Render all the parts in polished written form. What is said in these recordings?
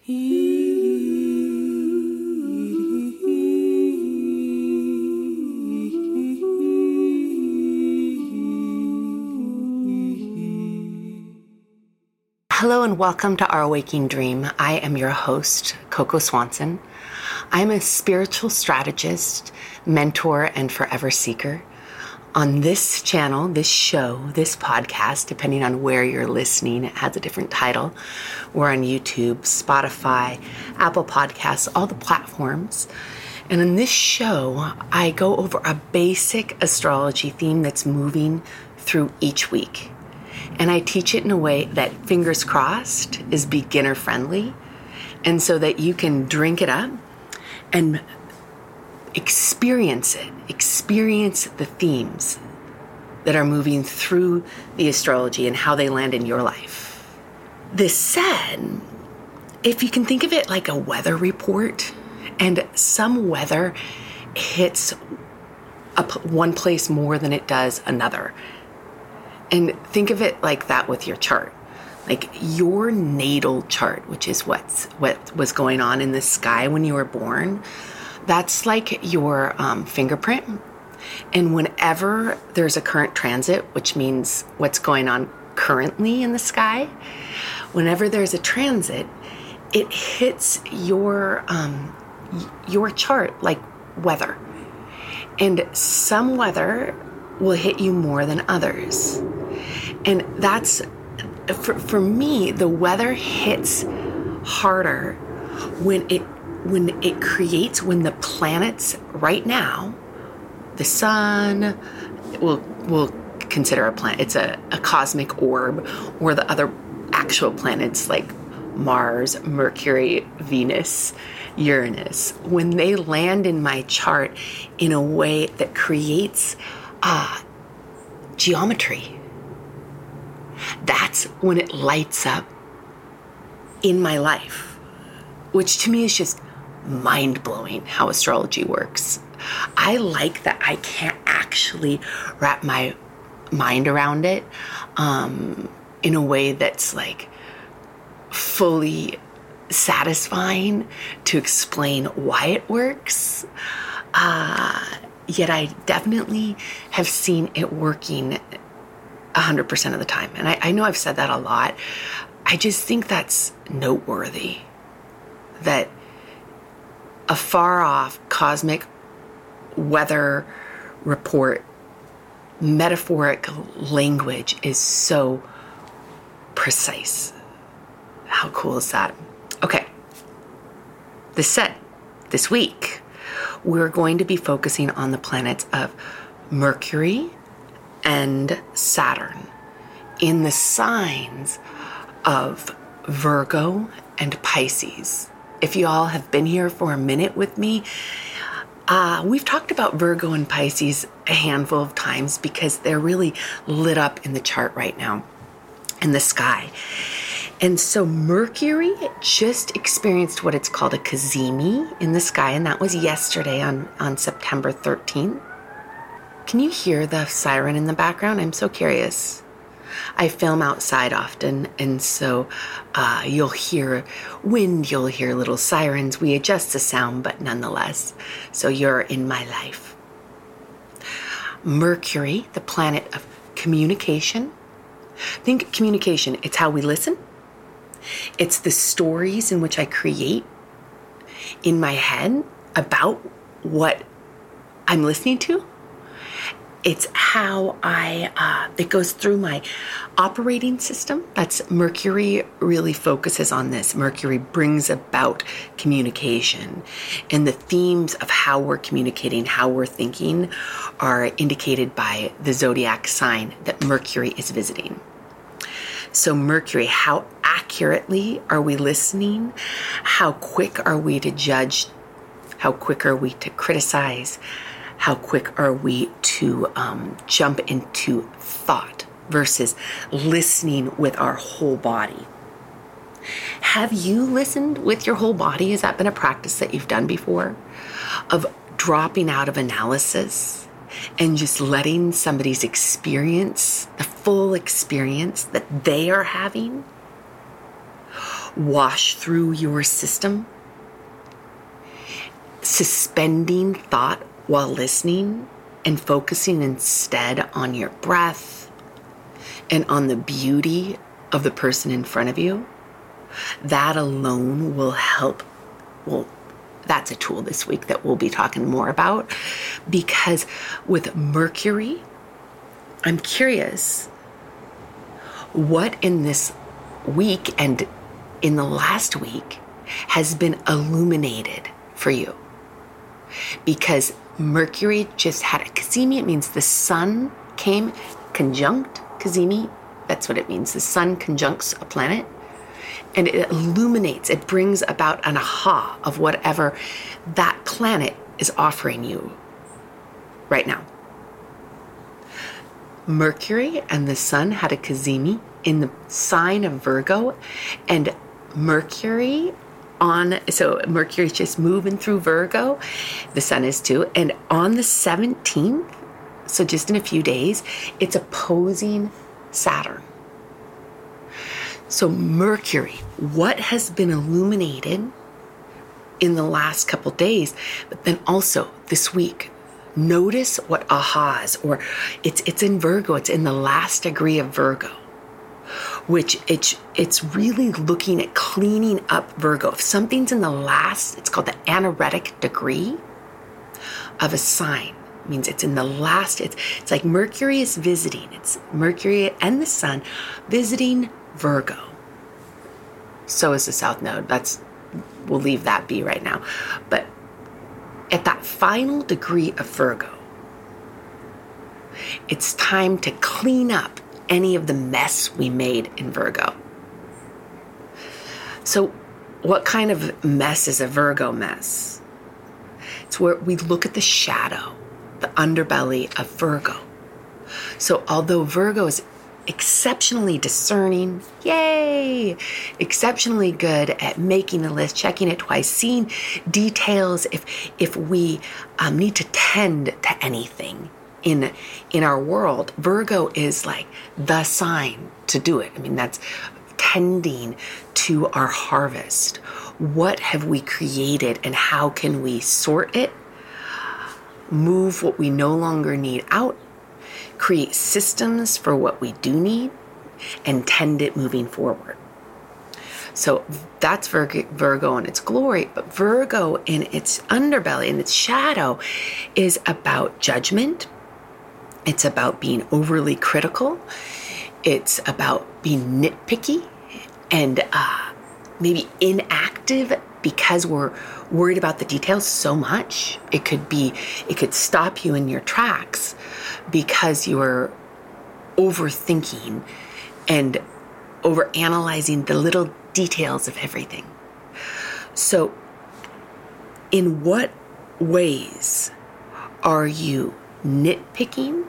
Hello and welcome to Our Waking Dream. I am your host, Coco Swanson. I'm a spiritual strategist, mentor, and forever seeker. On this channel, this show, this podcast, depending on where you're listening, it has a different title. We're on YouTube, Spotify, Apple Podcasts, all the platforms. And in this show, I go over a basic astrology theme that's moving through each week. And I teach it in a way that, fingers crossed, is beginner friendly. And so that you can drink it up and experience it. Experience the themes that are moving through the astrology and how they land in your life. This said, if you can think of it like a weather report, and some weather hits one place more than it does another. And think of it like that with your chart. Like your natal chart, which is what was going on in the sky when you were born, that's like your fingerprint. And whenever there's a current transit, which means what's going on currently in the sky, whenever there's a transit, it hits your chart like weather. And some weather will hit you more than others. And that's, for me, the weather hits harder when the planets right now, the sun, we'll consider a planet, it's a cosmic orb, or the other actual planets like Mars, Mercury, Venus, Uranus, when they land in my chart in a way that creates geometry, that's when it lights up in my life, which to me is just mind-blowing how astrology works. I like that I can't actually wrap my mind around it in a way that's like fully satisfying to explain why it works. Yet I definitely have seen it working 100% of the time. And I know I've said that a lot. I just think that's noteworthy, that a far off cosmic weather report, metaphoric language is so precise. How cool is that? Okay. This week, we're going to be focusing on the planets of Mercury and Saturn in the signs of Virgo and Pisces. If you all have been here for a minute with me, we've talked about Virgo and Pisces a handful of times because they're really lit up in the chart right now in the sky. And so Mercury just experienced what it's called a cazimi in the sky, and that was yesterday on September 13th. Can you hear the siren in the background? I'm so curious. I film outside often, and so you'll hear wind, you'll hear little sirens. We adjust the sound, but nonetheless, so you're in my life. Mercury, the planet of communication. Think communication, it's how we listen. It's the stories in which I create in my head about what I'm listening to. It's how it goes through my operating system. That's Mercury really focuses on this. Mercury brings about communication. And the themes of how we're communicating, how we're thinking are indicated by the zodiac sign that Mercury is visiting. So Mercury, how accurately are we listening? How quick are we to judge? How quick are we to criticize? How quick are we to jump into thought versus listening with our whole body? Have you listened with your whole body? Has that been a practice that you've done before? Of dropping out of analysis and just letting somebody's experience, the full experience that they are having? wash through your system, suspending thought while listening and focusing instead on your breath and on the beauty of the person in front of you, that alone will help. Well, that's a tool this week that we'll be talking more about, because with Mercury, I'm curious what in this week and in the last week has been illuminated for you. Because Mercury just had a cazimi. It means the sun came conjunct cazimi. That's what it means. The sun conjuncts a planet. And it illuminates, it brings about an aha of whatever that planet is offering you right now. Mercury and the sun had a cazimi in the sign of Virgo, and Mercury's just moving through Virgo. The sun is too. And on the 17th, so just in a few days, it's opposing Saturn. So Mercury, what has been illuminated in the last couple days, but then also this week, notice what ahas, or it's in Virgo, it's in the last degree of Virgo, which it's really looking at cleaning up Virgo. If something's in the last, it's called the anaretic degree of a sign. It means it's in the last, it's like Mercury is visiting, it's Mercury and the sun visiting Virgo. So is the South Node. We'll leave that be right now. But at that final degree of Virgo, it's time to clean up any of the mess we made in Virgo. So what kind of mess is a Virgo mess? It's where we look at the shadow, the underbelly of Virgo. So although Virgo is exceptionally discerning, yay, exceptionally good at making a list, checking it twice, seeing details if we need to tend to anything in our world. Virgo is like the sign to do it. I mean, that's tending to our harvest. What have we created and how can we sort it, move what we no longer need out, create systems for what we do need, and tend it moving forward. So that's Virgo in its glory, but Virgo in its underbelly, in its shadow, is about judgment. It's about being overly critical. It's about being nitpicky and maybe inactive because we're worried about the details so much. It could stop you in your tracks because you're overthinking and overanalyzing the little details of everything. So in what ways are you nitpicking,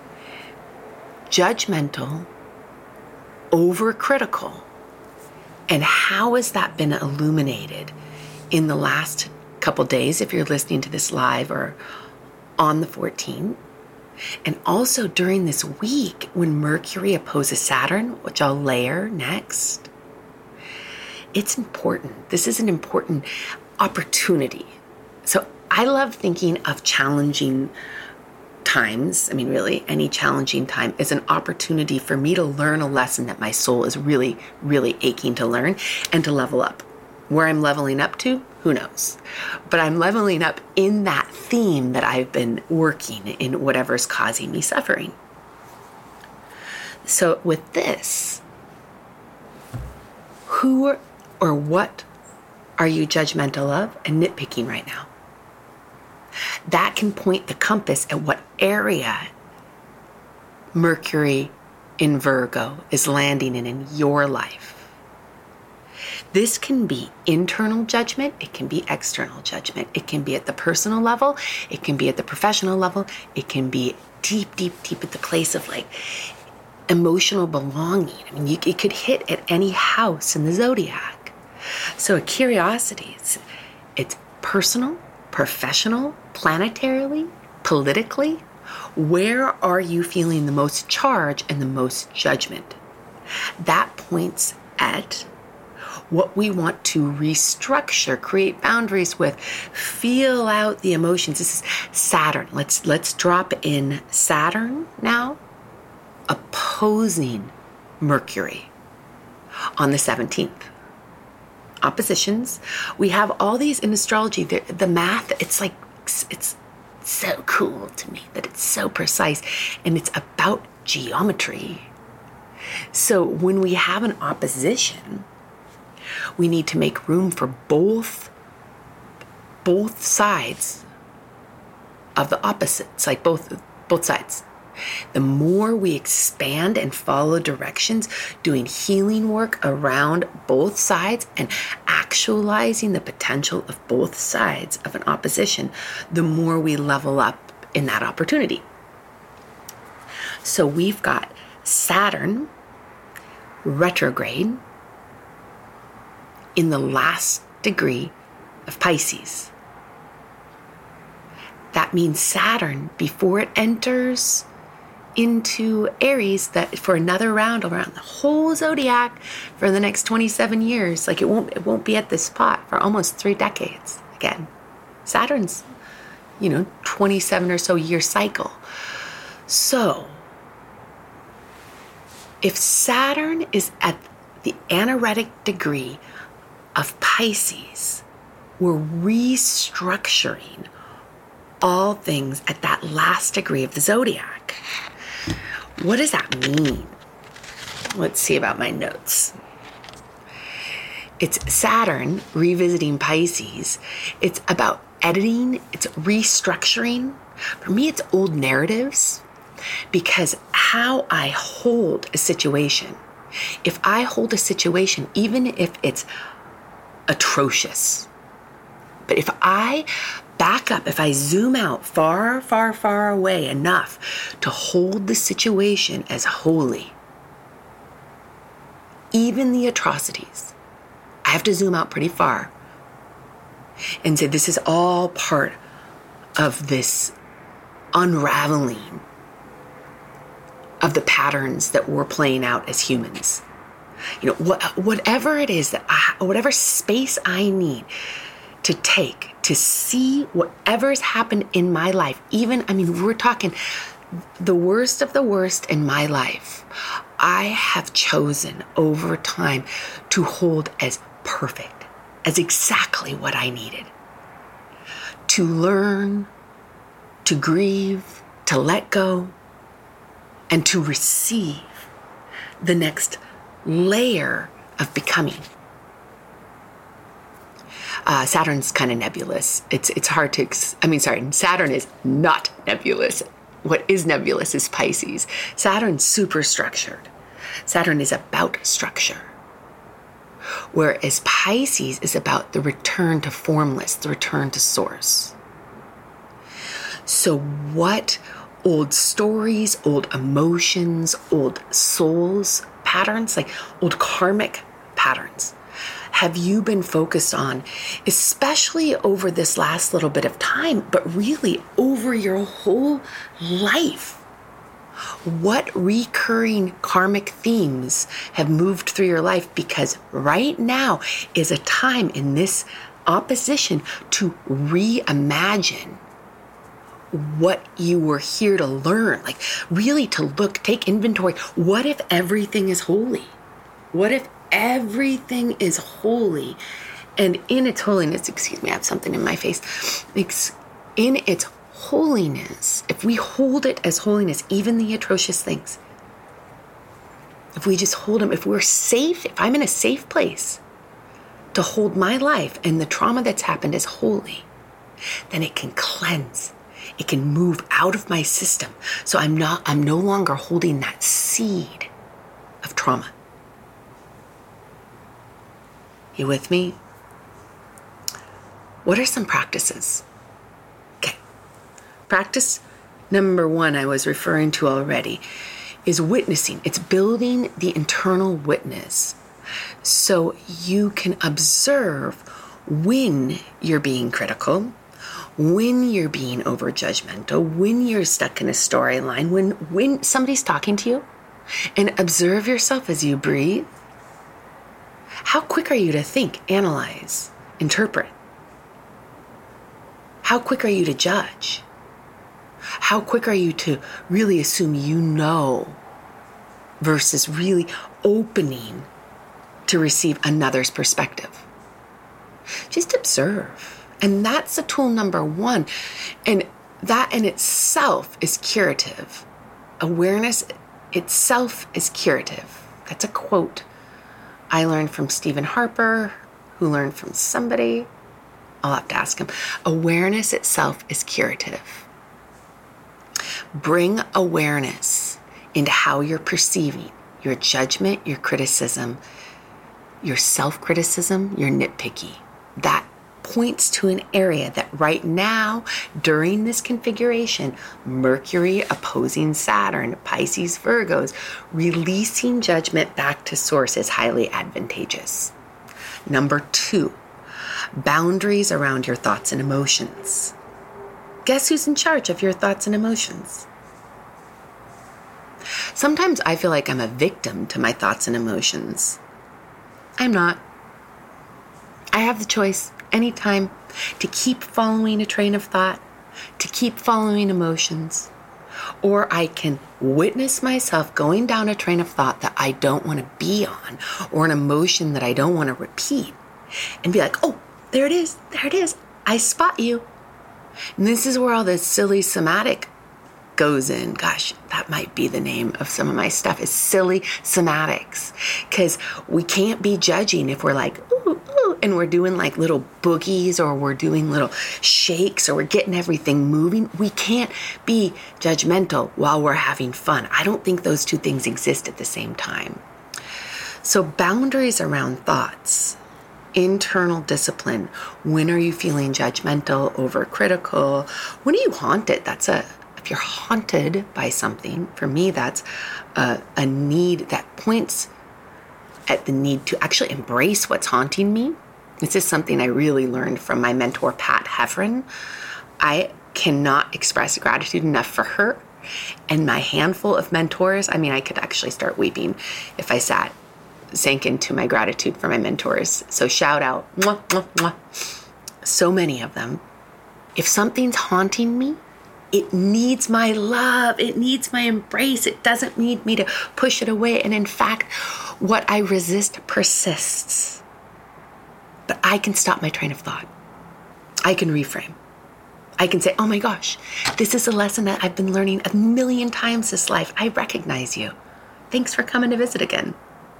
judgmental, overcritical, and how has that been illuminated in the last couple days if you're listening to this live or on the 14th? And also during this week when Mercury opposes Saturn, which I'll layer next, it's important. This is an important opportunity. So I love thinking of challenging times. I mean, really, any challenging time is an opportunity for me to learn a lesson that my soul is really, really aching to learn and to level up. Where I'm leveling up to, who knows? But I'm leveling up in that theme that I've been working in, whatever's causing me suffering. So with this, who or what are you judgmental of and nitpicking right now? That can point the compass at what area Mercury in Virgo is landing in your life. This can be internal judgment. It can be external judgment. It can be at the personal level. It can be at the professional level. It can be deep, deep, deep at the place of like emotional belonging. I mean, it could hit at any house in the zodiac. So a curiosity, it's personal, professional, planetarily, politically. Where are you feeling the most charge and the most judgment? That points at what we want to restructure, create boundaries with, feel out the emotions. This is Saturn. Let's drop in Saturn now, opposing Mercury on the 17th. Oppositions. We have all these in astrology. The math, it's so cool to me that it's so precise, and it's about geometry. So when we have an opposition, we need to make room for both sides of the opposites, like both sides. The more we expand and follow directions, doing healing work around both sides and actualizing the potential of both sides of an opposition, the more we level up in that opportunity. So we've got Saturn retrograde in the last degree of Pisces. That means Saturn, before it enters into Aries, that for another round around the whole zodiac for the next 27 years, like it won't be at this spot for almost 3 decades again. Saturn's, 27 or so year cycle. So if Saturn is at the anaretic degree of Pisces, we're restructuring all things at that last degree of the zodiac. What does that mean? Let's see about my notes. It's Saturn revisiting Pisces. It's about editing, it's restructuring. For me, it's old narratives, because how I hold a situation, if I hold a situation, even if it's atrocious, but if I back up, if I zoom out far, far, far away enough to hold the situation as holy, even the atrocities, I have to zoom out pretty far and say this is all part of this unraveling of the patterns that we're playing out as humans. Whatever it is whatever space I need to take to see whatever's happened in my life, we're talking the worst of the worst in my life, I have chosen over time to hold as perfect, as exactly what I needed. To learn, to grieve, to let go, and to receive the next layer of becoming. Saturn's kind of nebulous. It's hard to, Saturn is not nebulous. What is nebulous is Pisces. Saturn's super structured. Saturn is about structure. Whereas Pisces is about the return to formless, the return to source. So what old stories, old emotions, old souls patterns, like old karmic patterns, have you been focused on, especially over this last little bit of time, but really over your whole life? What recurring karmic themes have moved through your life? Because right now is a time in this opposition to reimagine what you were here to learn, like really to take inventory. What if everything is holy? What if everything is holy? And in its holiness, I have something in my face. In its holiness, if we hold it as holiness, even the atrocious things, if we just hold them, if we're safe, if I'm in a safe place to hold my life and the trauma that's happened as holy, then it can cleanse. It can move out of my system. So I'm no longer holding that seed of trauma. You with me? What are some practices? Okay. Practice number 1 I was referring to already is witnessing. It's building the internal witness so you can observe when you're being critical, when you're being over judgmental, when you're stuck in a storyline, when somebody's talking to you, and observe yourself as you breathe. How quick are you to think, analyze, interpret? How quick are you to judge? How quick are you to really assume you know versus really opening to receive another's perspective? Just observe. And that's the tool number one. And that in itself is curative. Awareness itself is curative. That's a quote I learned from Stephen Harper, who learned from somebody. I'll have to ask him. Awareness itself is curative. Bring awareness into how you're perceiving your judgment, your criticism, your self-criticism, your nitpicky. That points to an area that right now, during this configuration, Mercury opposing Saturn, Pisces, Virgos, releasing judgment back to source is highly advantageous. Number 2, boundaries around your thoughts and emotions. Guess who's in charge of your thoughts and emotions? Sometimes I feel like I'm a victim to my thoughts and emotions. I'm not. I have the choice anytime to keep following a train of thought, to keep following emotions, or I can witness myself going down a train of thought that I don't want to be on, or an emotion that I don't want to repeat, and be like, oh, there it is, I spot you. And this is where all this silly somatic goes in. Gosh, that might be the name of some of my stuff, is silly somatics. Because we can't be judging if we're like, ooh, ooh, and we're doing like little boogies, or we're doing little shakes, or we're getting everything moving. We can't be judgmental while we're having fun. I don't think those two things exist at the same time. So boundaries around thoughts, internal discipline. When are you feeling judgmental, overcritical? When are you haunted? If you're haunted by something, for me, that's a need that points at the need to actually embrace what's haunting me. This is something I really learned from my mentor, Pat Heffron. I cannot express gratitude enough for her and my handful of mentors. I mean, I could actually start weeping if I sank into my gratitude for my mentors. So shout out, mwah, mwah, mwah. So many of them. If something's haunting me, it needs my love. It needs my embrace. It doesn't need me to push it away. And in fact, what I resist persists. But I can stop my train of thought. I can reframe. I can say, oh my gosh, this is a lesson that I've been learning 1,000,000 times this life. I recognize you. Thanks for coming to visit again.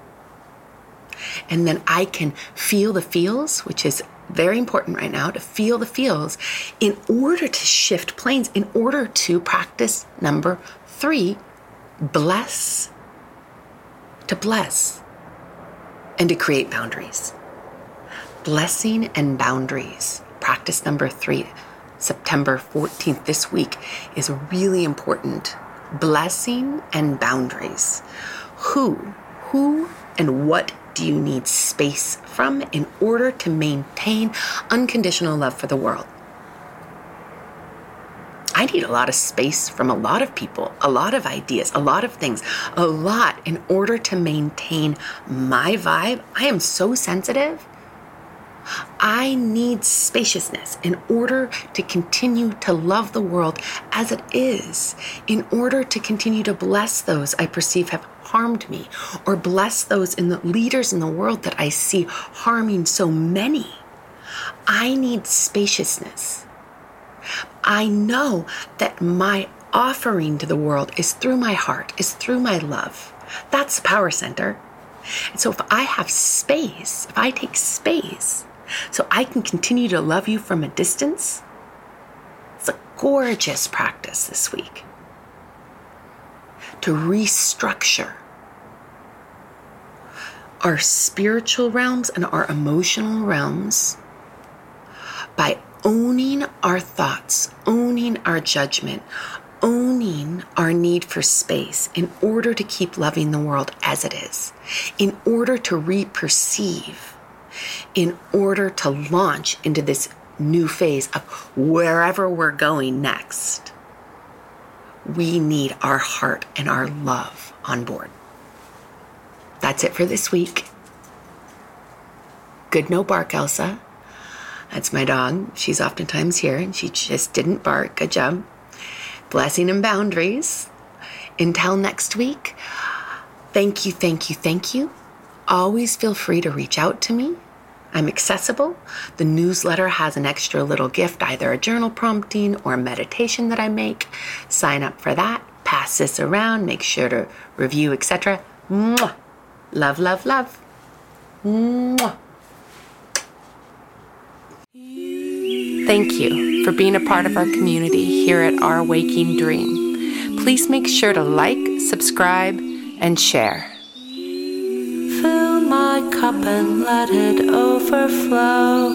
And then I can feel the feels, which is very important right now, to feel the feels in order to shift planes, in order to practice number 3, bless, to bless, and to create boundaries. Blessing and boundaries. Practice number 3, September 14th, this week, is really important. Blessing and boundaries. Who and what do you need space from in order to maintain unconditional love for the world? I need a lot of space from a lot of people, a lot of ideas, a lot of things, a lot in order to maintain my vibe. I am so sensitive. I need spaciousness in order to continue to love the world as it is, in order to continue to bless those I perceive have harmed me, or bless those in the leaders in the world that I see harming so many. I need spaciousness. I know that my offering to the world is through my heart, is through my love. That's the power center. And so if I have space, if I take space, so I can continue to love you from a distance, it's a gorgeous practice this week. To restructure our spiritual realms and our emotional realms by owning our thoughts, owning our judgment, owning our need for space in order to keep loving the world as it is, in order to re-perceive, in order to launch into this new phase of wherever we're going next. We need our heart and our love on board. That's it for this week. Good no bark, Elsa. That's my dog. She's oftentimes here and she just didn't bark. Good job. Blessing and boundaries. Until next week, thank you, thank you, thank you. Always feel free to reach out to me. I'm accessible. The newsletter has an extra little gift, either a journal prompting or a meditation that I make. Sign up for that. Pass this around. Make sure to review, etc. Mwah. Love, love, love. Mwah. Thank you for being a part of our community here at Our Waking Dream. Please make sure to like, subscribe, and share. Fill my cup and let it overflow.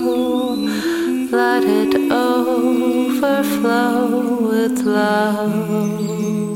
Let it overflow with love.